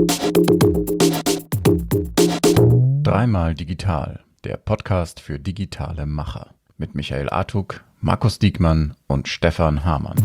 Dreimal digital, der Podcast für digitale Macher mit Michael Artuk, Markus Diekmann und Stefan Hamann.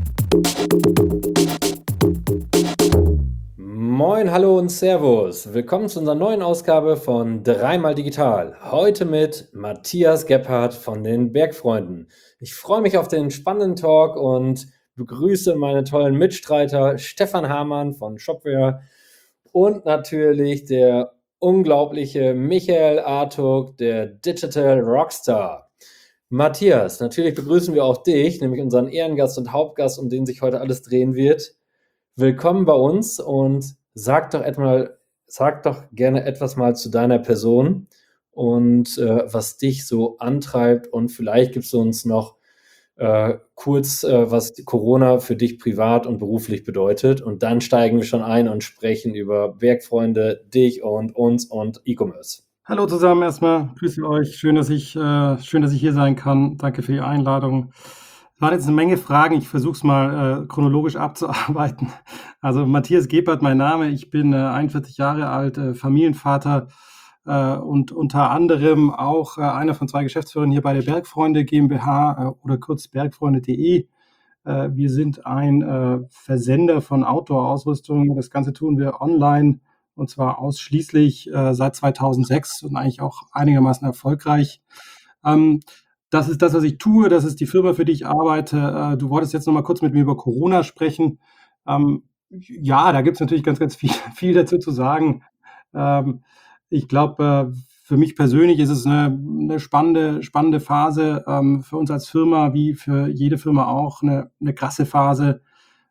Moin, hallo und Servus. Willkommen zu unserer neuen Ausgabe von Dreimal digital. Heute mit Matthias Gebhardt von den Bergfreunden. Ich freue mich auf den spannenden Talk und begrüße meine tollen Mitstreiter Stefan Hamann von Shopware und natürlich der unglaubliche Michael Artuk, der Digital Rockstar. Matthias, natürlich begrüßen wir auch dich, nämlich unseren Ehrengast und Hauptgast, um den sich heute alles drehen wird. Willkommen bei uns und sag doch gerne etwas mal zu deiner Person und was dich so antreibt, und vielleicht gibst du uns noch kurz, was Corona für dich privat und beruflich bedeutet, und dann steigen wir schon ein und sprechen über Bergfreunde, dich und uns und E-Commerce. Hallo zusammen erstmal, grüße euch, schön, dass ich hier sein kann. Danke für die Einladung. Es waren jetzt eine Menge Fragen, ich versuche es mal chronologisch abzuarbeiten. Also Matthias Gebhardt, mein Name, ich bin 41 Jahre alt, Familienvater und unter anderem auch einer von 2 Geschäftsführern hier bei der Bergfreunde GmbH oder kurz bergfreunde.de. Wir sind ein Versender von Outdoor-Ausrüstung. Das Ganze tun wir online, und zwar ausschließlich seit 2006 und eigentlich auch einigermaßen erfolgreich. Das ist das, was ich tue, das ist die Firma, für die ich arbeite. Du wolltest jetzt noch mal kurz mit mir über Corona sprechen. Ja, da gibt es natürlich ganz viel dazu zu sagen. Ich glaube, für mich persönlich ist es eine spannende Phase, für uns als Firma, wie für jede Firma auch, eine krasse Phase.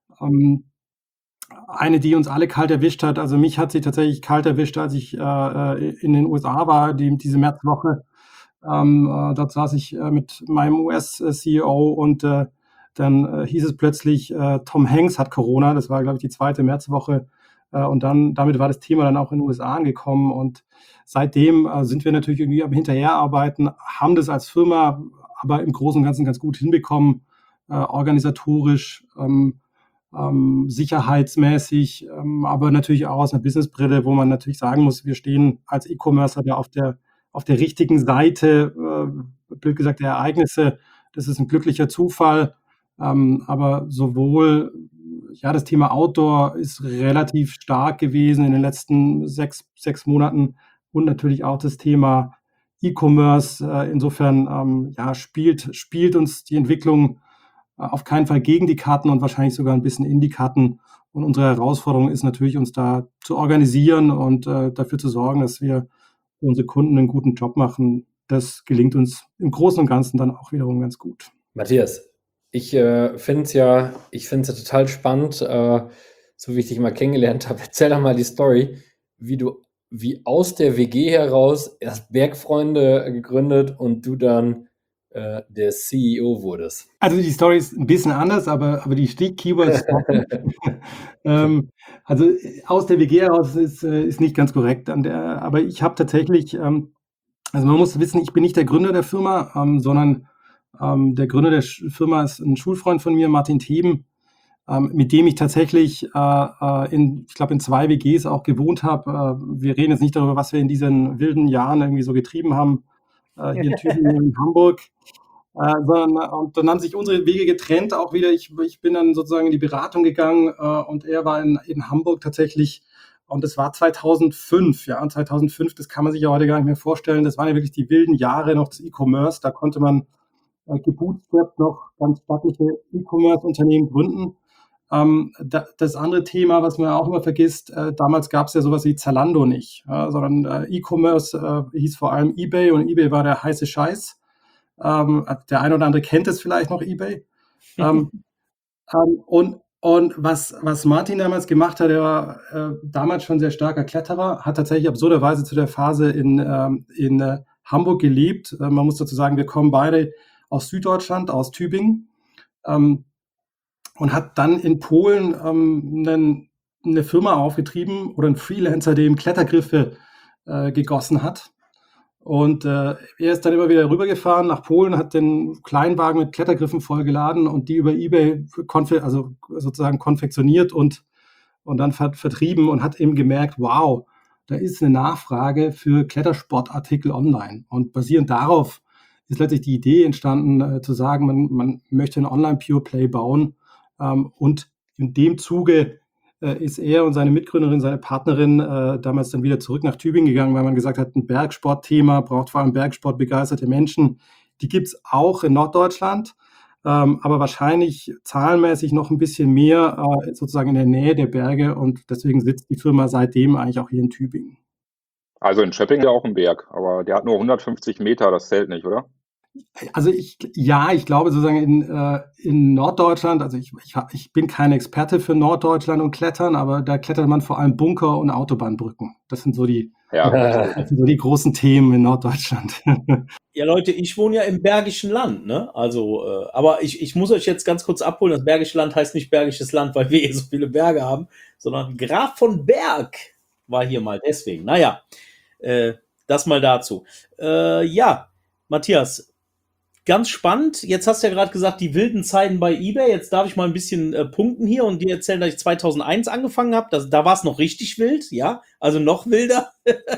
Eine, die uns alle kalt erwischt hat. Also mich hat sie tatsächlich kalt erwischt, als ich in den USA war, diese Märzwoche. Dort saß ich mit meinem US-CEO und dann hieß es plötzlich, Tom Hanks hat Corona. Das war, glaube ich, die 2. Märzwoche. Und damit war das Thema dann auch in den USA angekommen. Und seitdem sind wir natürlich irgendwie am Hinterherarbeiten, haben das als Firma aber im Großen und Ganzen ganz gut hinbekommen, organisatorisch, sicherheitsmäßig, aber natürlich auch aus einer Businessbrille, wo man natürlich sagen muss, wir stehen als E-Commercer da auf der richtigen Seite, blöd gesagt, der Ereignisse. Das ist ein glücklicher Zufall, aber sowohl das Thema Outdoor ist relativ stark gewesen in den letzten 6 Monaten und natürlich auch das Thema E-Commerce. Insofern spielt uns die Entwicklung auf keinen Fall gegen die Karten und wahrscheinlich sogar ein bisschen in die Karten. Und unsere Herausforderung ist natürlich, uns da zu organisieren und dafür zu sorgen, dass wir für unsere Kunden einen guten Job machen. Das gelingt uns im Großen und Ganzen dann auch wiederum ganz gut. Matthias, ich finde es ja total spannend, so wie ich dich mal kennengelernt habe. Erzähl doch mal die Story, wie aus der WG heraus erst Bergfreunde gegründet und du dann der CEO wurdest. Also die Story ist ein bisschen anders, aber die Keywords also aus der WG heraus ist nicht ganz korrekt. Aber ich habe tatsächlich, also man muss wissen, ich bin nicht der Gründer der Firma, sondern der Gründer der Firma ist ein Schulfreund von mir, Martin Theben, mit dem ich tatsächlich ich glaube in 2 WGs auch gewohnt habe. Wir reden jetzt nicht darüber, was wir in diesen wilden Jahren irgendwie so getrieben haben, hier in Tübingen, in Hamburg. Und dann haben sich unsere Wege getrennt, auch wieder. Ich bin dann sozusagen in die Beratung gegangen und er war in Hamburg tatsächlich. Und das war 2005, ja, und 2005, das kann man sich ja heute gar nicht mehr vorstellen. Das waren ja wirklich die wilden Jahre noch des E-Commerce. Da konnte man gebootstrapped noch ganz stattliche E-Commerce-Unternehmen gründen. Das andere Thema, was man auch immer vergisst, damals gab es ja sowas wie Zalando nicht, ja, sondern E-Commerce hieß vor allem eBay, und eBay war der heiße Scheiß. Der eine oder andere kennt es vielleicht noch, eBay. Und was Martin damals gemacht hat, er war damals schon sehr starker Kletterer, hat tatsächlich absurderweise zu der Phase in Hamburg gelebt. Man muss dazu sagen, wir kommen beide aus Süddeutschland, aus Tübingen, und hat dann in Polen eine Firma aufgetrieben oder einen Freelancer, der ihm Klettergriffe gegossen hat. Und er ist dann immer wieder rübergefahren nach Polen, hat den Kleinwagen mit Klettergriffen vollgeladen und die über eBay sozusagen konfektioniert und und dann vertrieben und hat eben gemerkt, wow, da ist eine Nachfrage für Klettersportartikel online. Und basierend darauf ist letztlich die Idee entstanden, zu sagen, man möchte einen Online-Pure-Play bauen. Und in dem Zuge ist er und seine Mitgründerin, seine Partnerin damals dann wieder zurück nach Tübingen gegangen, weil man gesagt hat, ein Bergsportthema braucht vor allem Bergsportbegeisterte Menschen. Die gibt es auch in Norddeutschland, aber wahrscheinlich zahlenmäßig noch ein bisschen mehr sozusagen in der Nähe der Berge. Und deswegen sitzt die Firma seitdem eigentlich auch hier in Tübingen. Also in Schöpping ja auch ein Berg, aber der hat nur 150 Meter, das zählt nicht, oder? Also ich glaube sozusagen in Norddeutschland, also ich bin kein Experte für Norddeutschland und Klettern, aber da klettert man vor allem Bunker und Autobahnbrücken. Das sind so die großen Themen in Norddeutschland. Ja, Leute, ich wohne ja im Bergischen Land, ne? Also, aber ich muss euch jetzt ganz kurz abholen. Das Bergische Land heißt nicht Bergisches Land, weil wir hier so viele Berge haben, sondern Graf von Berg war hier mal deswegen. Naja, das mal dazu. Ja, Matthias, ganz spannend. Jetzt hast du ja gerade gesagt, die wilden Zeiten bei eBay. Jetzt darf ich mal ein bisschen punkten hier und dir erzählen, dass ich 2001 angefangen habe. Da war es noch richtig wild, ja, also noch wilder.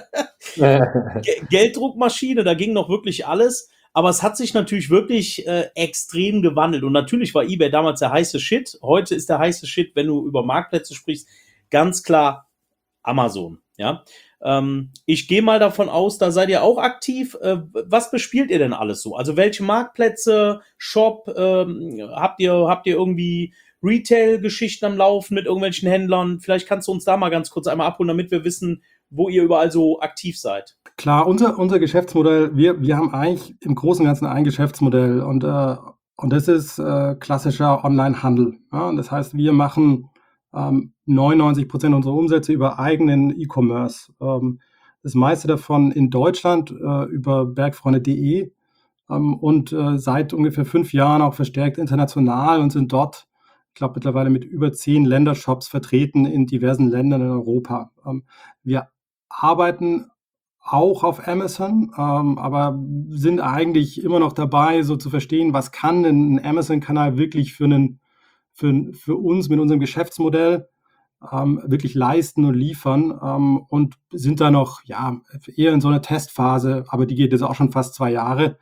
Gelddruckmaschine, da ging noch wirklich alles. Aber es hat sich natürlich wirklich extrem gewandelt. Und natürlich war eBay damals der heiße Shit. Heute ist der heiße Shit, wenn du über Marktplätze sprichst, ganz klar Amazon, ja. Ich gehe mal davon aus, da seid ihr auch aktiv. Was bespielt ihr denn alles so? Also welche Marktplätze, Shop, habt ihr irgendwie Retail-Geschichten am Laufen mit irgendwelchen Händlern? Vielleicht kannst du uns da mal ganz kurz einmal abholen, damit wir wissen, wo ihr überall so aktiv seid. Klar, unser Geschäftsmodell, wir haben eigentlich im Großen und Ganzen ein Geschäftsmodell und das ist klassischer Online-Handel. Ja? Und das heißt, wir machen 99% unserer Umsätze über eigenen E-Commerce. Das meiste davon in Deutschland über bergfreunde.de und seit ungefähr 5 Jahren auch verstärkt international und sind dort, ich glaube, mittlerweile mit über 10 Ländershops vertreten in diversen Ländern in Europa. Wir arbeiten auch auf Amazon, aber sind eigentlich immer noch dabei, so zu verstehen, was kann denn ein Amazon-Kanal wirklich für uns mit unserem Geschäftsmodell wirklich leisten und liefern und sind da noch eher in so einer Testphase, aber die geht jetzt auch schon fast 2 Jahre,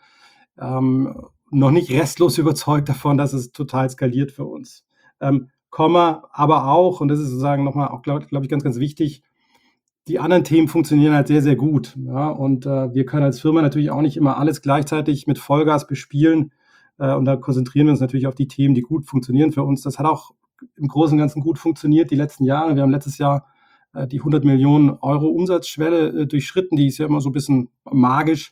noch nicht restlos überzeugt davon, dass es total skaliert für uns. Aber auch, und das ist sozusagen nochmal auch, glaube ich, ganz, ganz wichtig, die anderen Themen funktionieren halt sehr, sehr gut. Ja? Und wir können als Firma natürlich auch nicht immer alles gleichzeitig mit Vollgas bespielen. Und da konzentrieren wir uns natürlich auf die Themen, die gut funktionieren für uns. Das hat auch im Großen und Ganzen gut funktioniert die letzten Jahre. Wir haben letztes Jahr die 100 Millionen Euro Umsatzschwelle durchschritten. Die ist ja immer so ein bisschen magisch.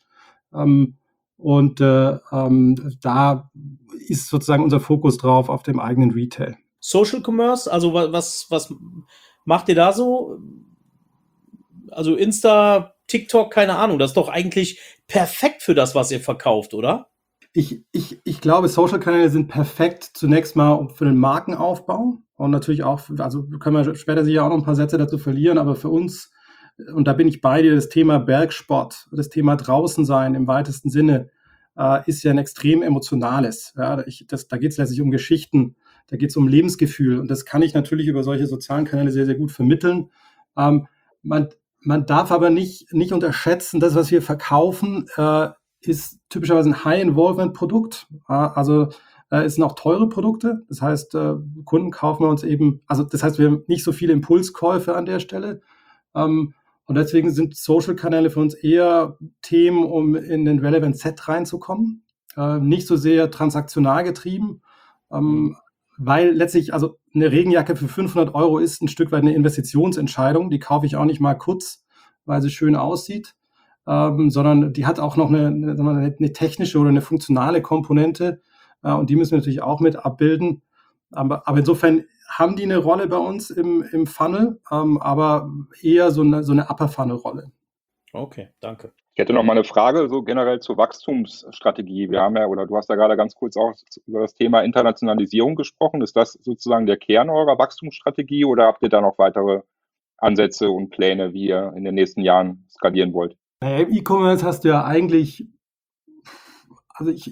Da ist sozusagen unser Fokus drauf auf dem eigenen Retail. Social Commerce, also was macht ihr da so? Also Insta, TikTok, keine Ahnung. Das ist doch eigentlich perfekt für das, was ihr verkauft, oder? Ich glaube, Social-Kanäle sind perfekt zunächst mal für den Markenaufbau und natürlich auch, also können wir später sicher auch noch ein paar Sätze dazu verlieren, aber für uns, und da bin ich bei dir, das Thema Bergsport, das Thema draußen sein im weitesten Sinne, ist ja ein extrem emotionales. Ja, da geht es letztlich um Geschichten, da geht es um Lebensgefühl und das kann ich natürlich über solche sozialen Kanäle sehr, sehr gut vermitteln. Man darf aber nicht unterschätzen, das, was wir verkaufen, ist typischerweise ein High-Involvement-Produkt. Also es sind auch teure Produkte. Das heißt, Kunden kaufen wir uns eben, also das heißt, wir haben nicht so viele Impulskäufe an der Stelle. Und deswegen sind Social-Kanäle für uns eher Themen, um in den Relevant Set reinzukommen. Nicht so sehr transaktional getrieben, weil letztlich, also eine Regenjacke für 500 Euro ist ein Stück weit eine Investitionsentscheidung. Die kaufe ich auch nicht mal kurz, weil sie schön aussieht. Sondern die hat auch noch eine technische oder eine funktionale Komponente und die müssen wir natürlich auch mit abbilden. Aber insofern haben die eine Rolle bei uns im Funnel, aber eher so eine Upper-Funnel-Rolle. Okay, danke. Ich hätte noch mal eine Frage so generell zur Wachstumsstrategie. Wir haben ja, oder du hast ja gerade ganz kurz auch über das Thema Internationalisierung gesprochen. Ist das sozusagen der Kern eurer Wachstumsstrategie oder habt ihr da noch weitere Ansätze und Pläne, wie ihr in den nächsten Jahren skalieren wollt? Naja, im E-Commerce hast du ja eigentlich, also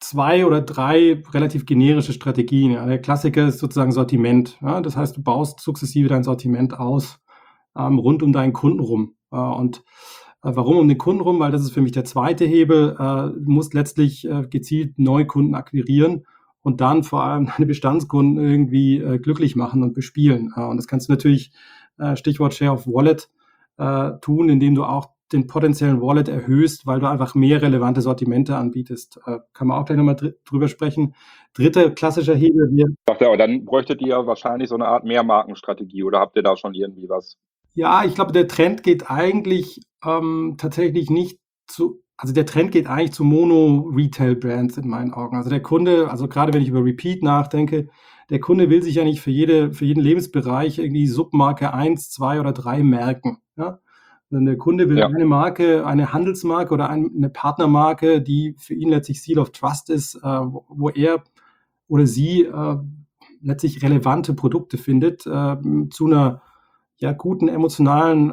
2 oder 3 relativ generische Strategien. Ja. Der Klassiker ist sozusagen Sortiment. Ja. Das heißt, du baust sukzessive dein Sortiment aus, rund um deinen Kunden rum. Warum um den Kunden rum? Weil das ist für mich der zweite Hebel. Du musst letztlich gezielt Neukunden akquirieren und dann vor allem deine Bestandskunden irgendwie glücklich machen und bespielen. Und das kannst du natürlich, Stichwort Share of Wallet, tun, indem du auch den potenziellen Wallet erhöhst, weil du einfach mehr relevante Sortimente anbietest. Kann man auch gleich nochmal drüber sprechen. Dritter klassischer Hebel wäre... Aber dann bräuchtet ihr wahrscheinlich so eine Art Mehrmarkenstrategie, oder habt ihr da schon irgendwie was? Ja, ich glaube, der Trend geht eigentlich tatsächlich nicht der Trend geht eigentlich zu Mono-Retail-Brands in meinen Augen. Also der Kunde, also gerade wenn ich über Repeat nachdenke, der Kunde will sich ja nicht für jeden Lebensbereich irgendwie Submarke 1, 2 oder 3 merken. Ja? Sondern der Kunde will eine Marke, eine Handelsmarke oder eine Partnermarke, die für ihn letztlich Seal of Trust ist, wo er oder sie letztlich relevante Produkte findet, zu einer guten emotionalen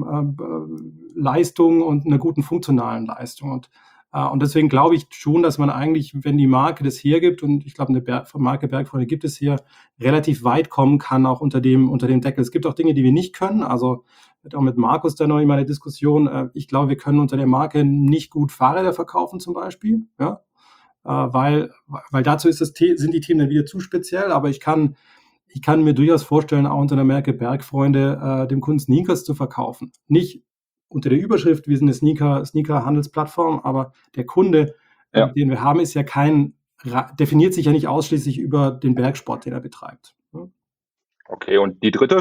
Leistung und einer guten funktionalen Leistung. Und deswegen glaube ich schon, dass man eigentlich, wenn die Marke das hergibt, und ich glaube, eine Marke Bergfreunde gibt es hier, relativ weit kommen kann, auch unter dem Deckel. Es gibt auch Dinge, die wir nicht können. Also auch mit Markus da noch in meiner Diskussion. Ich glaube, wir können unter der Marke nicht gut Fahrräder verkaufen zum Beispiel, ja, weil dazu sind die Themen dann wieder zu speziell. Aber ich kann mir durchaus vorstellen, auch unter der Marke Bergfreunde dem Kunden Sneakers zu verkaufen. Nicht unter der Überschrift, wir sind eine Sneaker-Handelsplattform, aber der Kunde, den wir haben, ist ja definiert sich ja nicht ausschließlich über den Bergsport, den er betreibt. Okay, und die dritte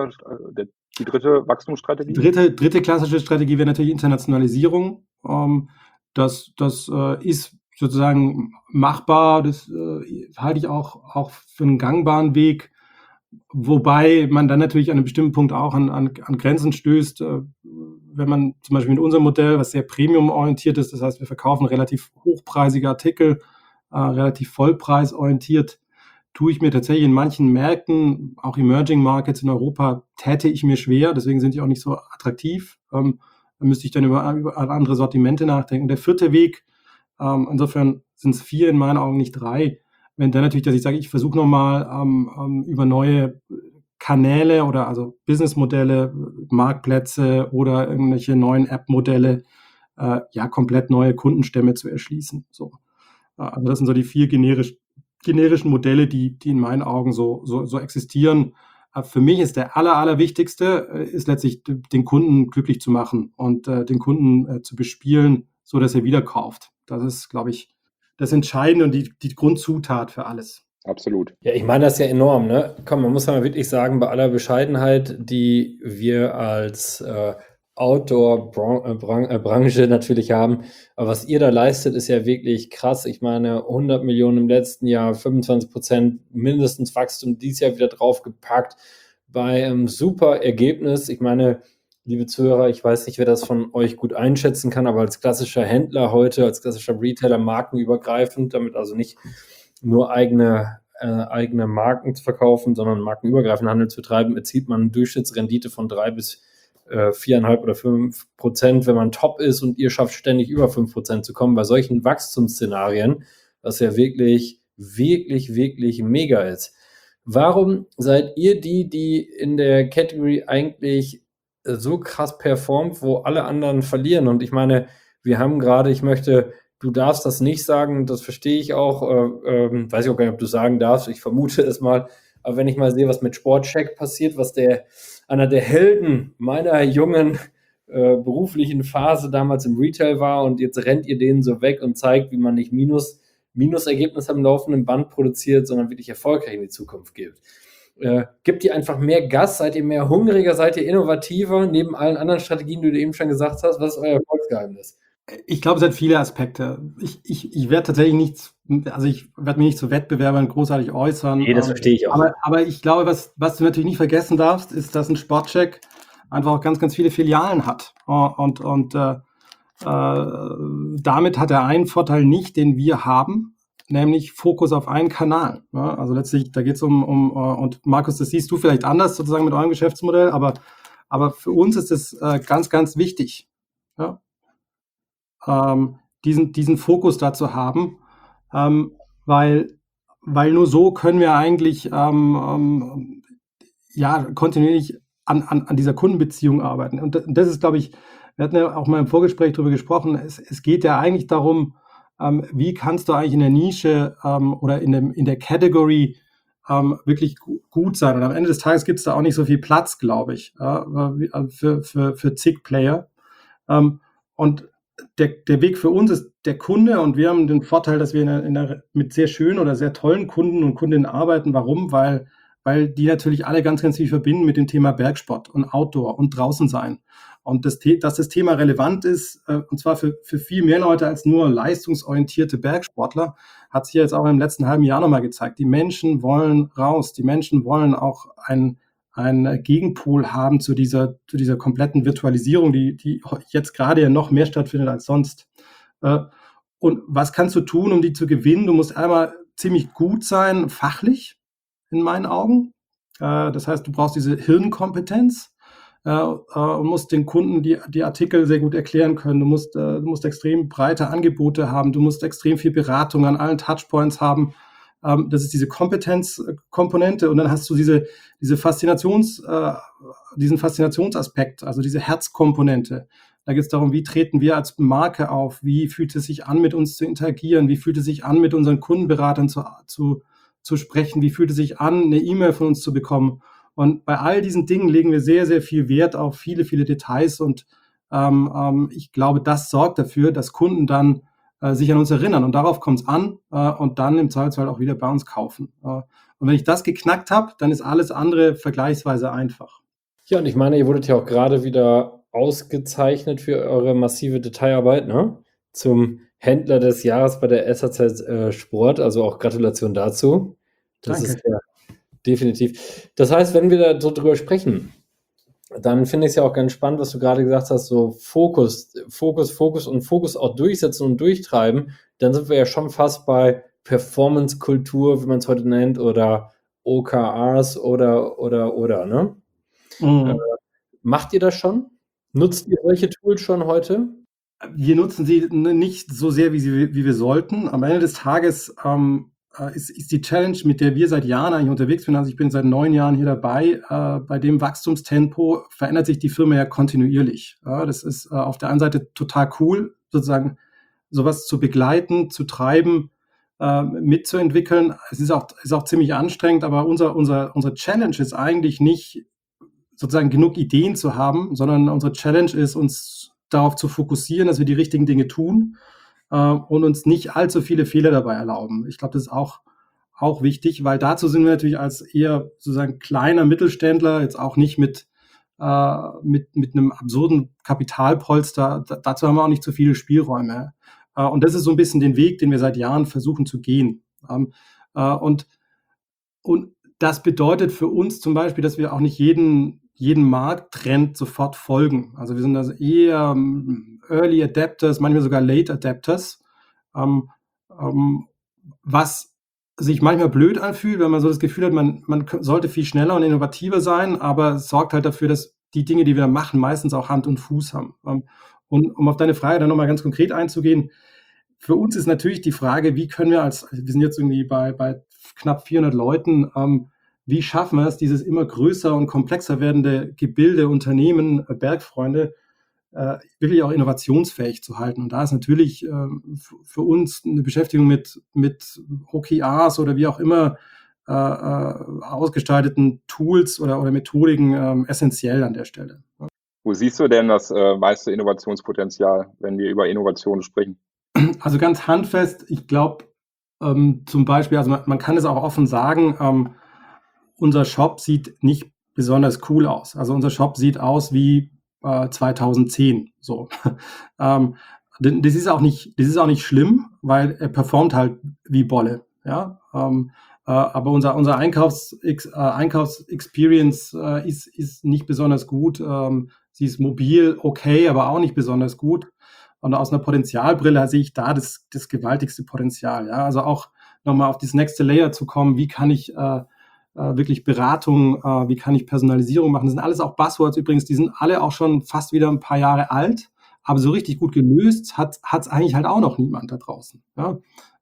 Wachstumsstrategie? Dritte klassische Strategie wäre natürlich Internationalisierung. Das ist sozusagen machbar, das halte ich auch für einen gangbaren Weg, wobei man dann natürlich an einem bestimmten Punkt auch an Grenzen stößt, wenn man zum Beispiel mit unserem Modell, was sehr premium-orientiert ist, das heißt, wir verkaufen relativ hochpreisige Artikel, relativ vollpreisorientiert, tue ich mir tatsächlich in manchen Märkten, auch Emerging Markets in Europa, täte ich mir schwer, deswegen sind die auch nicht so attraktiv. Da müsste ich dann über andere Sortimente nachdenken. Der vierte Weg, insofern sind es 4 in meinen Augen, nicht 3, wenn dann natürlich, dass ich sage, ich versuche nochmal über neue Kanäle oder also Businessmodelle, Marktplätze oder irgendwelche neuen App-Modelle, komplett neue Kundenstämme zu erschließen. So. Also das sind so die 4 generischen Modelle, die in meinen Augen so existieren. Für mich ist der allerwichtigste, ist letztlich den Kunden glücklich zu machen und den Kunden zu bespielen, so dass er wieder kauft. Das ist, glaube ich, das Entscheidende und die Grundzutat für alles. Absolut. Ja, ich meine das ist ja enorm, ne? Komm, man muss ja mal wirklich sagen, bei aller Bescheidenheit, die wir als Outdoor-Branche natürlich haben, aber was ihr da leistet, ist ja wirklich krass. Ich meine, 100 Millionen im letzten Jahr, 25% mindestens Wachstum dieses Jahr wieder draufgepackt bei einem super Ergebnis. Ich meine, liebe Zuhörer, ich weiß nicht, wer das von euch gut einschätzen kann, aber als klassischer Händler heute, als klassischer Retailer, markenübergreifend, damit also nicht nur eigene Marken zu verkaufen, sondern markenübergreifenden Handel zu betreiben, erzielt man eine Durchschnittsrendite von 3 bis 4,5 oder 5%, wenn man top ist, und ihr schafft ständig über 5% zu kommen. Bei solchen Wachstumsszenarien, was ja wirklich, wirklich, wirklich mega ist. Warum seid ihr die in der Category eigentlich so krass performt, wo alle anderen verlieren? Und ich meine, wir haben gerade, du darfst das nicht sagen, das verstehe ich auch, weiß ich auch gar nicht, ob du sagen darfst, ich vermute es mal, aber wenn ich mal sehe, was mit Sportcheck passiert, was einer der Helden meiner jungen beruflichen Phase damals im Retail war, und jetzt rennt ihr denen so weg und zeigt, wie man nicht Minusergebnisse am laufenden Band produziert, sondern wirklich erfolgreich in die Zukunft gibt. Gibt ihr einfach mehr Gas? Seid ihr mehr hungriger? Seid ihr innovativer? Neben allen anderen Strategien, die du eben schon gesagt hast, was ist euer Erfolgsgeheimnis? Ich glaube, es hat viele Aspekte. Ich werde tatsächlich ich werde mich nicht zu Wettbewerbern großartig äußern. Nee, das verstehe ich auch. Aber ich glaube, was du natürlich nicht vergessen darfst, ist, dass ein Sportcheck einfach auch ganz, ganz viele Filialen hat. Und damit hat er einen Vorteil nicht, den wir haben, nämlich Fokus auf einen Kanal. Ja, also letztlich, da geht es und Markus, das siehst du vielleicht anders sozusagen mit eurem Geschäftsmodell, aber für uns ist es ganz, ganz wichtig, ja, diesen Fokus da zu haben, weil nur so können wir eigentlich kontinuierlich an dieser Kundenbeziehung arbeiten. Und das ist, glaube ich, wir hatten ja auch mal im Vorgespräch darüber gesprochen, es geht ja eigentlich darum, wie kannst du eigentlich in der Nische oder in der Category wirklich gut sein. Und am Ende des Tages gibt es da auch nicht so viel Platz, glaube ich, für zig Player. Und der Weg für uns ist der Kunde, und wir haben den Vorteil, dass wir mit sehr schönen oder sehr tollen Kunden und Kundinnen arbeiten. Warum? Weil die natürlich alle ganz, ganz viel verbinden mit dem Thema Bergsport und Outdoor und draußen sein. Und dass das Thema relevant ist, und zwar für viel mehr Leute als nur leistungsorientierte Bergsportler, hat sich ja jetzt auch im letzten halben Jahr nochmal gezeigt. Die Menschen wollen raus, die Menschen wollen auch einen Gegenpol haben zu dieser kompletten Virtualisierung, die jetzt gerade ja noch mehr stattfindet als sonst. Und was kannst du tun, um die zu gewinnen? Du musst einmal ziemlich gut sein, fachlich, in meinen Augen. Das heißt, du brauchst diese Hirnkompetenz und musst den Kunden die Artikel sehr gut erklären können. Du musst extrem breite Angebote haben. Du musst extrem viel Beratung an allen Touchpoints haben. Das ist diese Kompetenzkomponente. Und dann hast du diesen Faszinationsaspekt, also diese Herzkomponente. Da geht es darum, wie treten wir als Marke auf? Wie fühlt es sich an, mit uns zu interagieren? Wie fühlt es sich an, mit unseren Kundenberatern zu sprechen? Wie fühlt es sich an, eine E-Mail von uns zu bekommen? Und bei all diesen Dingen legen wir sehr, sehr viel Wert auf viele, viele Details. Und ich glaube, das sorgt dafür, dass Kunden dann sich an uns erinnern. Und darauf kommt es an und dann im Zweifelsfall auch wieder bei uns kaufen. Und wenn ich das geknackt habe, dann ist alles andere vergleichsweise einfach. Ja, und ich meine, ihr wurdet ja auch gerade wieder ausgezeichnet für eure massive Detailarbeit, ne? Zum Händler des Jahres bei der SAZ Sport, also auch Gratulation dazu. Das Danke. ist ja definitiv. Das heißt, wenn wir da so drüber sprechen, dann finde ich es ja auch ganz spannend, was du gerade gesagt hast, so Fokus auch durchsetzen und durchtreiben. Dann sind wir ja schon fast bei Performance-Kultur, wie man es heute nennt, oder OKRs oder, ne? Mhm. Macht ihr das schon? Nutzt ihr solche Tools schon heute? Wir nutzen sie nicht so sehr, wie wir sollten. Am Ende des Tages ist die Challenge, mit der wir seit Jahren eigentlich unterwegs sind, also ich bin seit 9 Jahren hier dabei, bei dem Wachstumstempo verändert sich die Firma ja kontinuierlich. Das ist auf der einen Seite total cool, sozusagen sowas zu begleiten, zu treiben, mitzuentwickeln. Es ist auch ziemlich anstrengend, aber unsere Challenge ist eigentlich nicht, sozusagen genug Ideen zu haben, sondern unsere Challenge ist, uns darauf zu fokussieren, dass wir die richtigen Dinge tun und uns nicht allzu viele Fehler dabei erlauben. Ich glaube, das ist auch wichtig, weil dazu sind wir natürlich als eher sozusagen kleiner Mittelständler, jetzt auch nicht mit einem absurden Kapitalpolster, dazu haben wir auch nicht so viele Spielräume. Und das ist so ein bisschen den Weg, den wir seit Jahren versuchen zu gehen. Und das bedeutet für uns zum Beispiel, dass wir auch nicht jeden Markttrend sofort folgen. Also wir sind also eher Early Adapters, manchmal sogar Late Adapters, was sich manchmal blöd anfühlt, wenn man so das Gefühl hat, man sollte viel schneller und innovativer sein, aber es sorgt halt dafür, dass die Dinge, die wir machen, meistens auch Hand und Fuß haben. Und um auf deine Frage dann nochmal ganz konkret einzugehen, für uns ist natürlich die Frage, wie können wir wir sind jetzt irgendwie bei knapp 400 Leuten, wie schaffen wir es, dieses immer größer und komplexer werdende Gebilde, Unternehmen, Bergfreunde, wirklich auch innovationsfähig zu halten. Und da ist natürlich für uns eine Beschäftigung mit OKRs oder wie auch immer ausgestalteten Tools oder Methodiken essentiell an der Stelle. Wo siehst du denn das meiste Innovationspotenzial, wenn wir über Innovation sprechen? Also ganz handfest, ich glaube zum Beispiel, also man kann es auch offen sagen, unser Shop sieht nicht besonders cool aus. Also unser Shop sieht aus wie 2010. So. Das ist auch nicht schlimm, weil er performt halt wie Bolle. Ja? Aber unser Einkaufsexperience ist nicht besonders gut. Sie ist mobil okay, aber auch nicht besonders gut. Und aus einer Potenzialbrille sehe ich da das gewaltigste Potenzial. Ja? Also auch nochmal auf das nächste Layer zu kommen, wie kann ich wirklich Beratung, wie kann ich Personalisierung machen. Das sind alles auch Buzzwords übrigens, die sind alle auch schon fast wieder ein paar Jahre alt, aber so richtig gut gelöst hat es eigentlich halt auch noch niemand da draußen. Ja?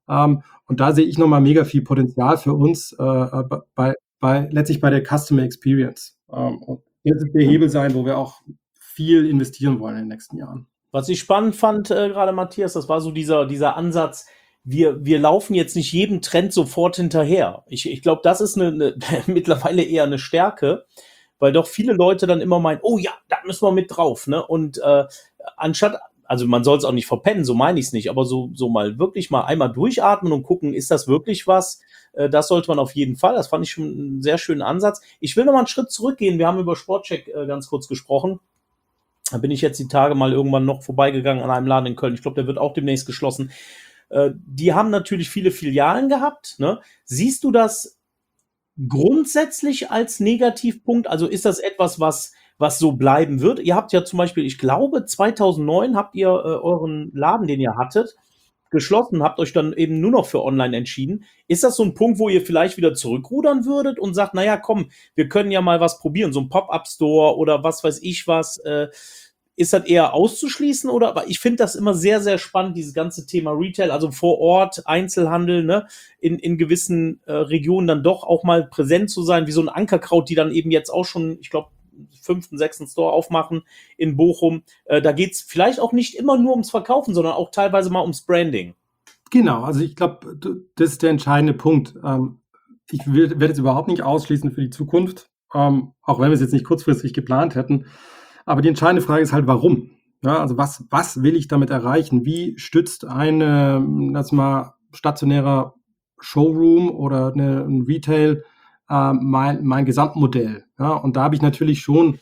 Und da sehe ich nochmal mega viel Potenzial für uns letztlich bei der Customer Experience. Und das wird der Hebel sein, wo wir auch viel investieren wollen in den nächsten Jahren. Was ich spannend fand, gerade Matthias, das war so dieser Ansatz, wir laufen jetzt nicht jedem Trend sofort hinterher. Ich glaube, das ist mittlerweile eher eine Stärke, weil doch viele Leute dann immer meinen, oh ja, da müssen wir mit drauf, ne? Und anstatt, also man soll es auch nicht verpennen, so meine ich es nicht, aber so mal wirklich mal einmal durchatmen und gucken, ist das wirklich was? Das sollte man auf jeden Fall. Das fand ich schon einen sehr schönen Ansatz. Ich will noch mal einen Schritt zurückgehen. Wir haben über Sportcheck ganz kurz gesprochen. Da bin ich jetzt die Tage mal irgendwann noch vorbeigegangen an einem Laden in Köln. Ich glaube, der wird auch demnächst geschlossen. Die haben natürlich viele Filialen gehabt, ne? Siehst du das grundsätzlich als Negativpunkt? Also ist das etwas, was so bleiben wird? Ihr habt ja zum Beispiel, ich glaube, 2009 habt ihr euren Laden, den ihr hattet, geschlossen, habt euch dann eben nur noch für online entschieden. Ist das so ein Punkt, wo ihr vielleicht wieder zurückrudern würdet und sagt, naja, komm, wir können ja mal was probieren, so ein Pop-Up-Store oder was weiß ich was, ist das eher auszuschließen oder? Aber ich finde das immer sehr, sehr spannend, dieses ganze Thema Retail, also vor Ort, Einzelhandel, ne, in gewissen Regionen dann doch auch mal präsent zu sein, wie so ein Ankerkraut, die dann eben jetzt auch schon, ich glaube, 5., 6. Store aufmachen in Bochum. Da geht's vielleicht auch nicht immer nur ums Verkaufen, sondern auch teilweise mal ums Branding. Genau, also ich glaube, das ist der entscheidende Punkt. Ich werde es überhaupt nicht ausschließen für die Zukunft, auch wenn wir es jetzt nicht kurzfristig geplant hätten. Aber die entscheidende Frage ist halt, warum? Ja, also was will ich damit erreichen? Wie stützt stationärer Showroom oder ein Retail mein Gesamtmodell? Ja, und da habe ich natürlich schon,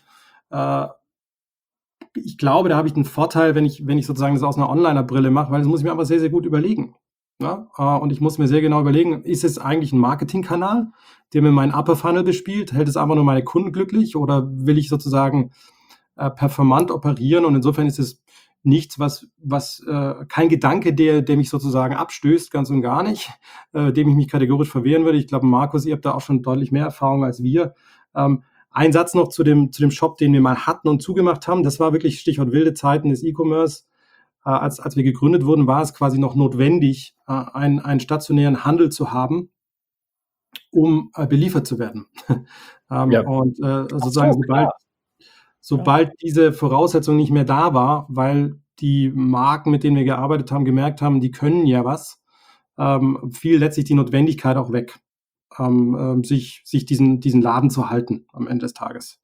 ich glaube, da habe ich einen Vorteil, wenn ich sozusagen das aus einer Onliner-Brille mache, weil das muss ich mir aber sehr, sehr gut überlegen. Ja? Und ich muss mir sehr genau überlegen, ist es eigentlich ein Marketingkanal, der mir meinen Upper Funnel bespielt? Hält es einfach nur meine Kunden glücklich oder will ich sozusagen performant operieren? Und insofern ist es nichts, was kein Gedanke, der mich sozusagen abstößt, ganz und gar nicht, dem ich mich kategorisch verwehren würde. Ich glaube, Markus, ihr habt da auch schon deutlich mehr Erfahrung als wir. Ein Satz noch zu dem Shop, den wir mal hatten und zugemacht haben. Das war wirklich Stichwort wilde Zeiten des E-Commerce. Als wir gegründet wurden, war es quasi noch notwendig, einen stationären Handel zu haben, um beliefert zu werden. Und sozusagen, sobald diese Voraussetzung nicht mehr da war, weil die Marken, mit denen wir gearbeitet haben, gemerkt haben, die können ja was, fiel letztlich die Notwendigkeit auch weg, sich diesen Laden zu halten am Ende des Tages.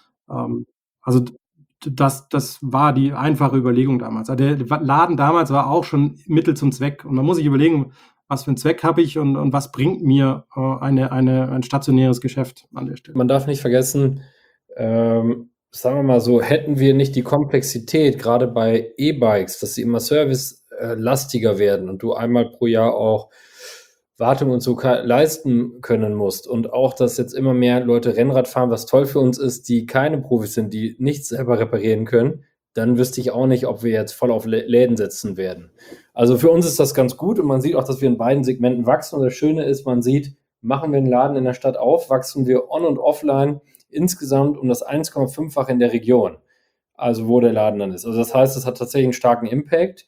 Also das war die einfache Überlegung damals. Also der Laden damals war auch schon Mittel zum Zweck. Und man muss sich überlegen, was für einen Zweck habe ich und was bringt mir ein stationäres Geschäft an der Stelle. Man darf nicht vergessen, sagen wir mal so, hätten wir nicht die Komplexität, gerade bei E-Bikes, dass sie immer servicelastiger werden und du einmal pro Jahr auch Wartung und so leisten können musst und auch, dass jetzt immer mehr Leute Rennrad fahren, was toll für uns ist, die keine Profis sind, die nichts selber reparieren können, dann wüsste ich auch nicht, ob wir jetzt voll auf Läden setzen werden. Also für uns ist das ganz gut und man sieht auch, dass wir in beiden Segmenten wachsen und das Schöne ist, man sieht, machen wir einen Laden in der Stadt auf, wachsen wir on- und offline insgesamt um das 1,5-fache in der Region, also wo der Laden dann ist. Also das heißt, es hat tatsächlich einen starken Impact.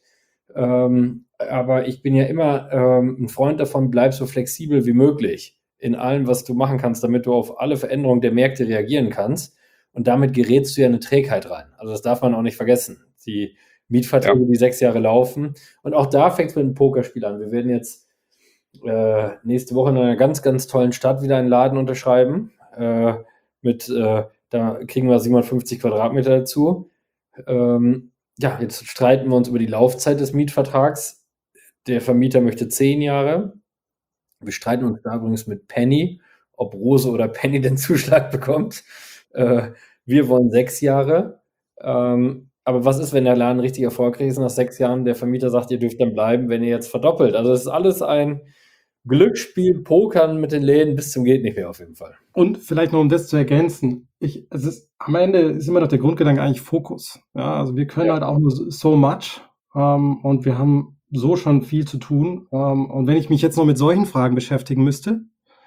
Aber ich bin ja immer ein Freund davon, bleib so flexibel wie möglich in allem, was du machen kannst, damit du auf alle Veränderungen der Märkte reagieren kannst. Und damit gerätst du ja eine Trägheit rein. Also das darf man auch nicht vergessen. Die Mietverträge, die 6 Jahre laufen. Und auch da fängt es mit einem Pokerspiel an. Wir werden jetzt nächste Woche in einer ganz, ganz tollen Stadt wieder einen Laden unterschreiben. Da kriegen wir 750 Quadratmeter dazu. Jetzt streiten wir uns über die Laufzeit des Mietvertrags. Der Vermieter möchte 10 Jahre. Wir streiten uns da übrigens mit Penny, ob Rose oder Penny den Zuschlag bekommt. Wir wollen 6 Jahre. Aber was ist, wenn der Laden richtig erfolgreich ist und nach 6 Jahren der Vermieter sagt, ihr dürft dann bleiben, wenn ihr jetzt verdoppelt? Also es ist alles ein Glücksspiel, Pokern mit den Läden bis zum geht nicht mehr auf jeden Fall. Und vielleicht noch, um das zu ergänzen, am Ende ist immer noch der Grundgedanke eigentlich Fokus. Ja, also wir können halt auch nur so much und wir haben so schon viel zu tun. Und wenn ich mich jetzt noch mit solchen Fragen beschäftigen müsste,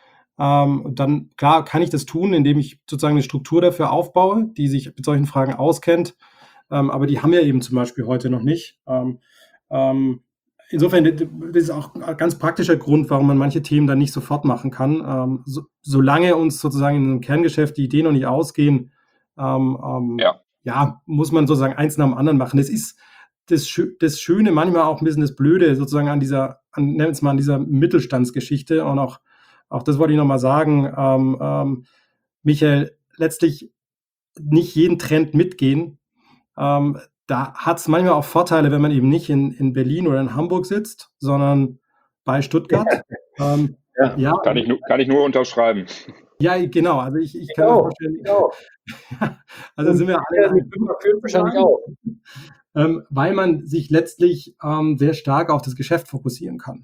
dann klar kann ich das tun, indem ich sozusagen eine Struktur dafür aufbaue, die sich mit solchen Fragen auskennt. Aber die haben wir eben zum Beispiel heute noch nicht. insofern, das ist auch ein ganz praktischer Grund, warum man manche Themen dann nicht sofort machen kann. Solange uns sozusagen in einem Kerngeschäft die Ideen noch nicht ausgehen, muss man sozusagen eins nach dem anderen machen. Das ist das Schöne, manchmal auch ein bisschen das Blöde sozusagen an dieser Mittelstandsgeschichte. Und auch das wollte ich nochmal sagen, Michael, letztlich nicht jeden Trend mitgehen. Da hat es manchmal auch Vorteile, wenn man eben nicht in Berlin oder in Hamburg sitzt, sondern bei Stuttgart. Kann ich nur unterschreiben. Ja, genau. Also ich kann mir vorstellen. Genau. Also sind wir alle. Wahrscheinlich auch. Weil man sich letztlich sehr stark auf das Geschäft fokussieren kann.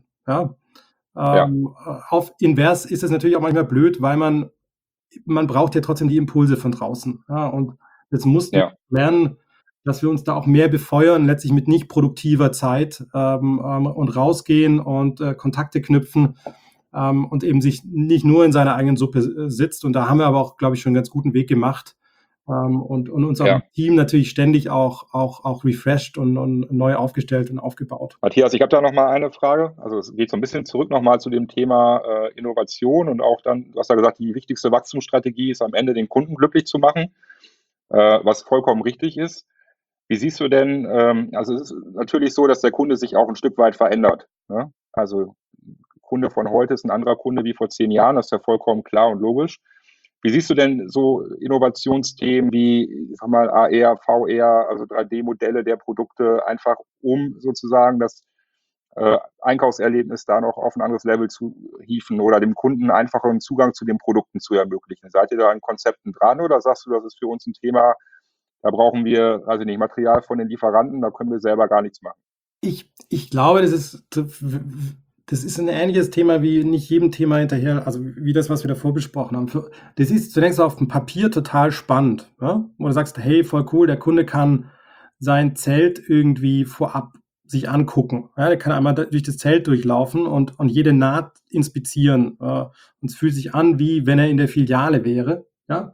Auf Invers ist es natürlich auch manchmal blöd, weil man braucht ja trotzdem die Impulse von draußen. Ja, und jetzt mussten wir lernen, dass wir uns da auch mehr befeuern, letztlich mit nicht produktiver Zeit und rausgehen und Kontakte knüpfen und eben sich nicht nur in seiner eigenen Suppe sitzt. Und da haben wir aber auch, glaube ich, schon einen ganz guten Weg gemacht und uns auch im Team natürlich ständig auch refreshed und neu aufgestellt und aufgebaut. Matthias, ich habe da nochmal eine Frage. Also es geht so ein bisschen zurück nochmal zu dem Thema Innovation und auch dann, du hast ja gesagt, die wichtigste Wachstumsstrategie ist am Ende den Kunden glücklich zu machen, was vollkommen richtig ist. Wie siehst du denn, also es ist natürlich so, dass der Kunde sich auch ein Stück weit verändert. Ne? Also Kunde von heute ist ein anderer Kunde wie vor 10 Jahren, das ist ja vollkommen klar und logisch. Wie siehst du denn so Innovationsthemen wie, ich sag mal, AR, VR, also 3D-Modelle der Produkte, einfach um sozusagen das Einkaufserlebnis da noch auf ein anderes Level zu hieven oder dem Kunden einfacheren Zugang zu den Produkten zu ermöglichen? Seid ihr da an Konzepten dran oder sagst du, das ist für uns ein Thema, da brauchen wir, also nicht Material von den Lieferanten, da können wir selber gar nichts machen? Ich glaube, das ist ein ähnliches Thema wie nicht jedem Thema hinterher, also wie das, was wir davor besprochen haben. Das ist zunächst auf dem Papier total spannend, ja? Wo du sagst, hey, voll cool, der Kunde kann sein Zelt irgendwie vorab sich angucken. Ja? Der kann einmal durch das Zelt durchlaufen und jede Naht inspizieren. Und es fühlt sich an, wie wenn er in der Filiale wäre. Ja?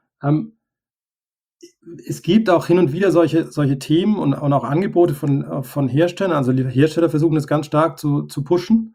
Es gibt auch hin und wieder solche Themen und auch Angebote von Herstellern. Also die Hersteller versuchen das ganz stark zu pushen.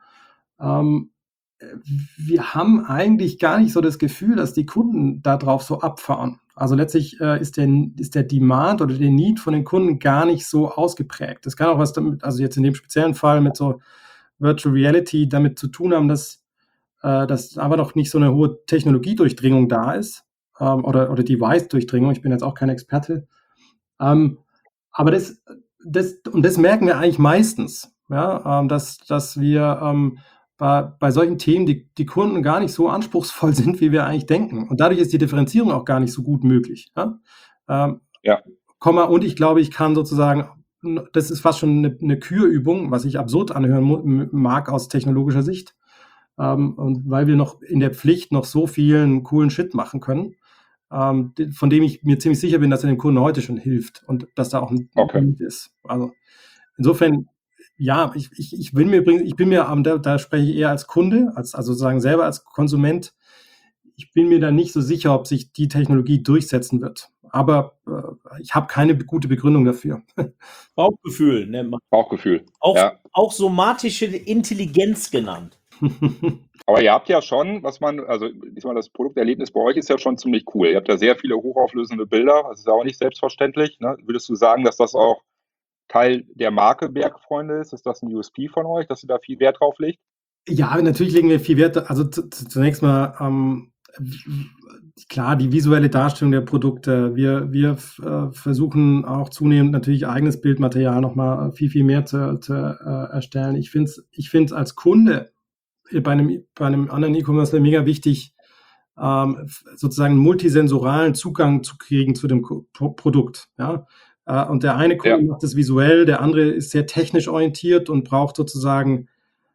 Wir haben eigentlich gar nicht so das Gefühl, dass die Kunden darauf so abfahren. Also letztlich ist der Demand oder der Need von den Kunden gar nicht so ausgeprägt. Das kann auch was damit, also jetzt in dem speziellen Fall mit so Virtual Reality damit zu tun haben, dass aber noch nicht so eine hohe Technologiedurchdringung da ist. Oder Device-Durchdringung. Ich bin jetzt auch kein Experte. Aber das merken wir eigentlich meistens, ja, dass wir bei solchen Themen die Kunden gar nicht so anspruchsvoll sind, wie wir eigentlich denken. Und dadurch ist die Differenzierung auch gar nicht so gut möglich. Ja? Und ich glaube, ich kann sozusagen, das ist fast schon eine Kürübung, was ich absurd anhören mag aus technologischer Sicht. Und weil wir noch in der Pflicht noch so vielen coolen Shit machen können, von dem ich mir ziemlich sicher bin, dass er dem Kunden heute schon hilft und dass da auch ein Punkt ist. Also insofern, ja, ich bin mir, da spreche ich eher als Kunde, also sozusagen selber als Konsument, ich bin mir da nicht so sicher, ob sich die Technologie durchsetzen wird. Aber ich habe keine gute Begründung dafür. Bauchgefühl, nennt man. Bauchgefühl. Auch somatische Intelligenz genannt. Aber ihr habt ja schon, das Produkterlebnis bei euch ist ja schon ziemlich cool. Ihr habt ja sehr viele hochauflösende Bilder, das ist ja auch nicht selbstverständlich. Ne? Würdest du sagen, dass das auch Teil der Marke Bergfreunde ist? Ist das ein USP von euch, dass ihr da viel Wert drauf legt? Ja, natürlich legen wir viel Wert. Also zunächst mal, klar, die visuelle Darstellung der Produkte. Wir versuchen auch zunehmend natürlich eigenes Bildmaterial nochmal viel mehr zu erstellen. Ich finde es als Kunde bei einem anderen E-Commerce mega wichtig, sozusagen einen multisensoralen Zugang zu kriegen zu dem Produkt. Ja? Und der eine Kunde macht das visuell, der andere ist sehr technisch orientiert und braucht sozusagen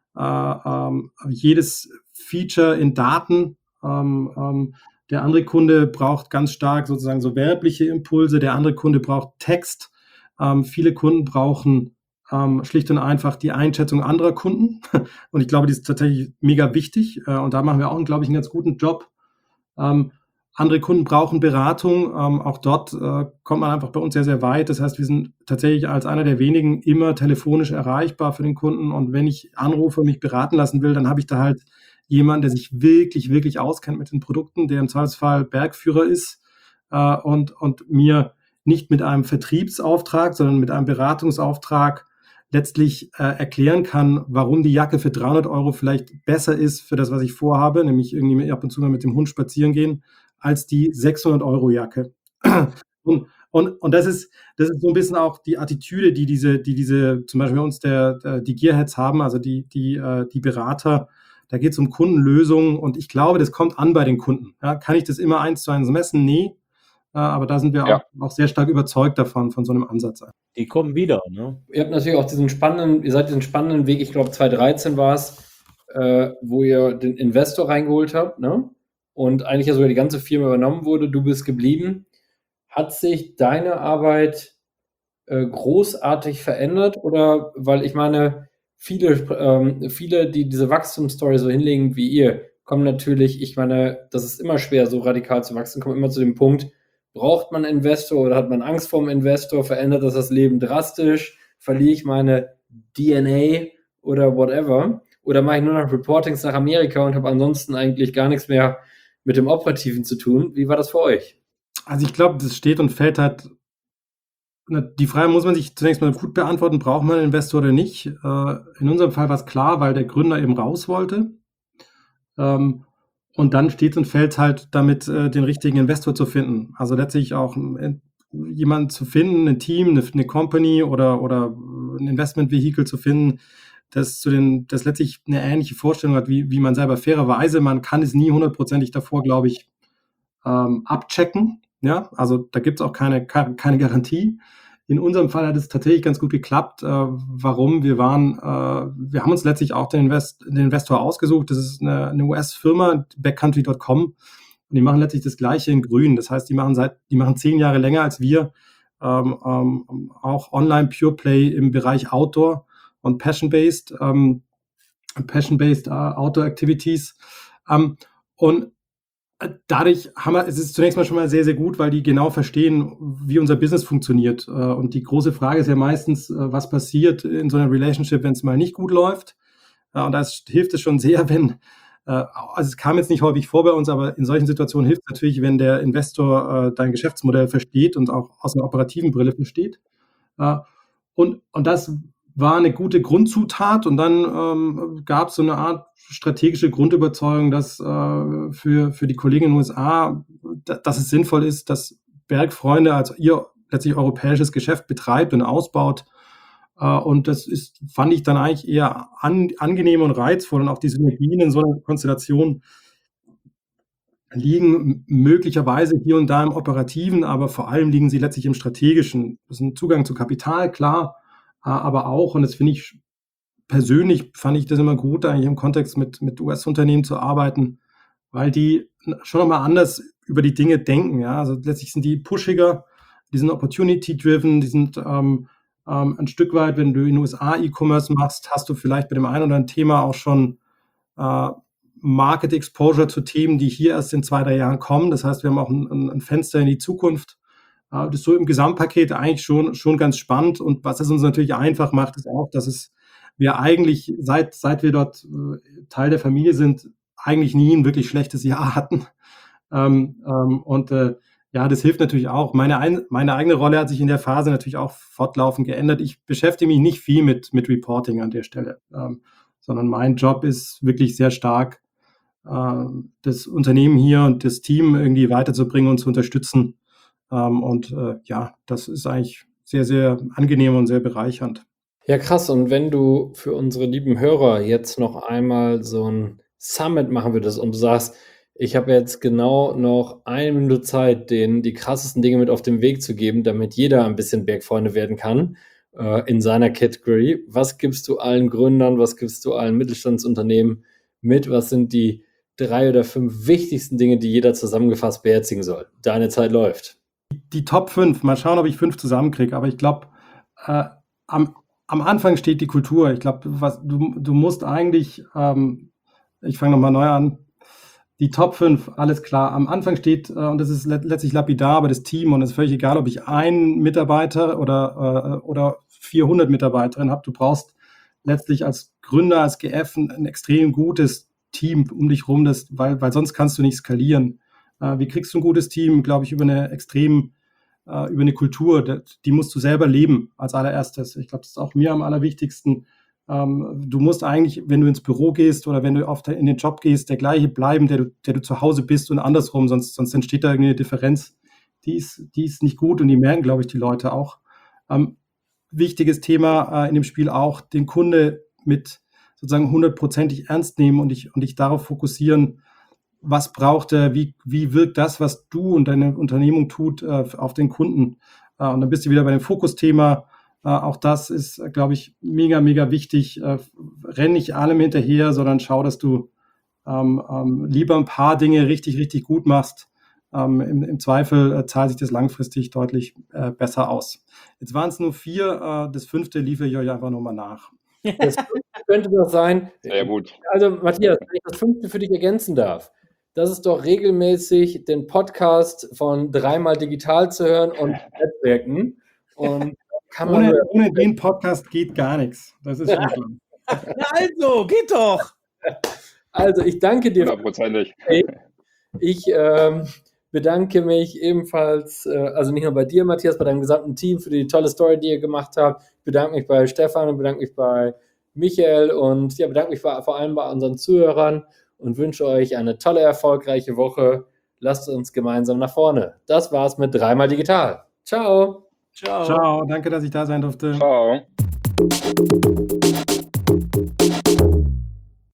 jedes Feature in Daten. Der andere Kunde braucht ganz stark sozusagen so werbliche Impulse, der andere Kunde braucht Text. Viele Kunden brauchen schlicht und einfach die Einschätzung anderer Kunden. Und ich glaube, die ist tatsächlich mega wichtig. Und da machen wir auch, glaube ich, einen ganz guten Job. Andere Kunden brauchen Beratung. Auch dort kommt man einfach bei uns sehr, sehr weit. Das heißt, wir sind tatsächlich als einer der wenigen immer telefonisch erreichbar für den Kunden. Und wenn ich anrufe und mich beraten lassen will, dann habe ich da halt jemanden, der sich wirklich, wirklich auskennt mit den Produkten, der im Zweifelsfall Bergführer ist und mir nicht mit einem Vertriebsauftrag, sondern mit einem Beratungsauftrag letztlich erklären kann, warum die Jacke für 300 € vielleicht besser ist für das, was ich vorhabe, nämlich irgendwie ab und zu mal mit dem Hund spazieren gehen, als die 600 € Jacke. Und das ist so ein bisschen auch die Attitüde, die diese zum Beispiel bei uns die Gearheads haben, also die Berater. Da geht es um Kundenlösungen und ich glaube, das kommt an bei den Kunden. Ja, kann ich das immer 1:1 messen? Nee. Aber da sind wir Ja. auch sehr stark überzeugt davon, von so einem Ansatz. Die kommen wieder, ne? Ihr habt natürlich auch ihr seid diesen spannenden Weg, ich glaube 2013 war es, wo ihr den Investor reingeholt habt, ne? Und eigentlich ja sogar die ganze Firma übernommen wurde, du bist geblieben. Hat sich deine Arbeit großartig verändert? Oder, weil ich meine, viele, die diese Wachstumsstory so hinlegen wie ihr, kommen natürlich, ich meine, das ist immer schwer, so radikal zu wachsen, kommen immer zu dem Punkt, braucht man einen Investor oder hat man Angst vor dem Investor? Verändert das Leben drastisch? Verliere ich meine DNA oder whatever? Oder mache ich nur noch Reportings nach Amerika und habe ansonsten eigentlich gar nichts mehr mit dem Operativen zu tun? Wie war das für euch? Also ich glaube, das steht und fällt halt. Die Frage muss man sich zunächst mal gut beantworten, braucht man einen Investor oder nicht? In unserem Fall war es klar, weil der Gründer eben raus wollte. Und dann steht und fällt halt damit, den richtigen Investor zu finden. Also letztlich auch jemanden zu finden, ein Team, eine Company oder ein Investment-Vehikel zu finden, das letztlich eine ähnliche Vorstellung hat, wie man selber fairerweise. Man kann es nie 100%ig davor, glaube ich, abchecken. Ja, also da gibt es auch keine Garantie. In unserem Fall hat es tatsächlich ganz gut geklappt. Warum? Wir haben uns letztlich auch den Investor ausgesucht. Das ist eine US-Firma, backcountry.com. Und die machen letztlich das Gleiche in Grün. Das heißt, die machen 10 Jahre länger als wir. Auch online Pure Play im Bereich Outdoor und Passion-Based Outdoor Activities. Und dadurch es ist zunächst mal schon mal sehr, sehr gut, weil die genau verstehen, wie unser Business funktioniert. Und die große Frage ist ja meistens, was passiert in so einer Relationship, wenn es mal nicht gut läuft. Und da hilft es schon sehr, also es kam jetzt nicht häufig vor bei uns, aber in solchen Situationen hilft es natürlich, wenn der Investor dein Geschäftsmodell versteht und auch aus einer operativen Brille versteht. Und das war eine gute Grundzutat und dann gab es so eine Art strategische Grundüberzeugung, dass für die Kollegen in den USA, dass es sinnvoll ist, dass Bergfreunde, also ihr letztlich europäisches Geschäft betreibt und ausbaut. Und das fand ich dann eigentlich eher angenehm und reizvoll. Und auch die Synergien in so einer Konstellation liegen möglicherweise hier und da im Operativen, aber vor allem liegen sie letztlich im Strategischen. Das ist ein Zugang zu Kapital, klar, aber auch, und das finde ich persönlich, fand ich das immer gut, eigentlich im Kontext mit US-Unternehmen zu arbeiten, weil die schon nochmal anders über die Dinge denken. Ja? Also letztlich sind die pushiger, die sind opportunity-driven, die sind ein Stück weit, wenn du in den USA E-Commerce machst, hast du vielleicht bei dem einen oder anderen Thema auch schon Market Exposure zu Themen, die hier erst in 2-3 Jahren kommen. Das heißt, wir haben auch ein Fenster in die Zukunft. Das ist so im Gesamtpaket eigentlich schon ganz spannend. Und was es uns natürlich einfach macht, ist auch, dass wir eigentlich, seit wir dort Teil der Familie sind, eigentlich nie ein wirklich schlechtes Jahr hatten. Ja, das hilft natürlich auch. Meine eigene Rolle hat sich in der Phase natürlich auch fortlaufend geändert. Ich beschäftige mich nicht viel mit Reporting an der Stelle, sondern mein Job ist wirklich sehr stark, das Unternehmen hier und das Team irgendwie weiterzubringen und zu unterstützen. Ja, das ist eigentlich sehr, sehr angenehm und sehr bereichernd. Ja, krass. Und wenn du für unsere lieben Hörer jetzt noch einmal so ein Summit machen würdest und du sagst, ich habe jetzt genau noch 1 Minute Zeit, denen die krassesten Dinge mit auf den Weg zu geben, damit jeder ein bisschen Bergfreunde werden kann in seiner Category. Was gibst du allen Gründern, was gibst du allen Mittelstandsunternehmen mit? Was sind die 3 oder 5 wichtigsten Dinge, die jeder zusammengefasst beherzigen soll? Deine Zeit läuft. Die Top 5, mal schauen, ob ich 5 zusammenkriege, aber ich glaube, am Anfang steht die Kultur. Ich glaube, du musst eigentlich, ich fange nochmal neu an, Die Top 5, alles klar. Am Anfang steht, und das ist letztlich lapidar, aber das Team, und es ist völlig egal, ob ich einen Mitarbeiter oder 400 Mitarbeiterinnen habe. Du brauchst letztlich als Gründer, als GF ein extrem gutes Team um dich rum, weil sonst kannst du nicht skalieren. Wie kriegst du ein gutes Team? Glaube ich, über eine Kultur, die musst du selber leben als allererstes. Ich glaube, das ist auch mir am allerwichtigsten. Du musst eigentlich, wenn du ins Büro gehst oder wenn du in den Job gehst, der gleiche bleiben, der du zu Hause bist und andersrum, sonst entsteht da irgendwie eine Differenz. Die ist nicht gut und die merken, glaube ich, die Leute auch. Wichtiges Thema in dem Spiel auch, den Kunde mit sozusagen 100%ig ernst nehmen und dich darauf fokussieren, was braucht er, wie wirkt das, was du und deine Unternehmung tut, auf den Kunden. Und dann bist du wieder bei dem Fokusthema. Auch das ist, glaube ich, mega, mega wichtig. Renn nicht allem hinterher, sondern schau, dass du lieber ein paar Dinge richtig, richtig gut machst. Im Zweifel zahlt sich das langfristig deutlich besser aus. Jetzt waren es nur 4, das 5. liefere ich euch einfach nochmal nach. Das könnte doch sein. Sehr gut. Also Matthias, wenn ich das 5. für dich ergänzen darf, das ist doch regelmäßig den Podcast von 3mal digital zu hören und Netzwerken. Und ohne den Podcast geht gar nichts. Das ist schon klar. Ja, also, geht doch. Also, ich danke dir. 100%. Ich bedanke mich ebenfalls, also nicht nur bei dir, Matthias, bei deinem gesamten Team für die tolle Story, die ihr gemacht habt. Ich bedanke mich bei Stefan und bedanke mich bei Michael und ja, bedanke mich vor allem bei unseren Zuhörern und wünsche euch eine tolle, erfolgreiche Woche. Lasst uns gemeinsam nach vorne. Das war's mit 3mal digital. Ciao. Ciao, danke, dass ich da sein durfte. Ciao.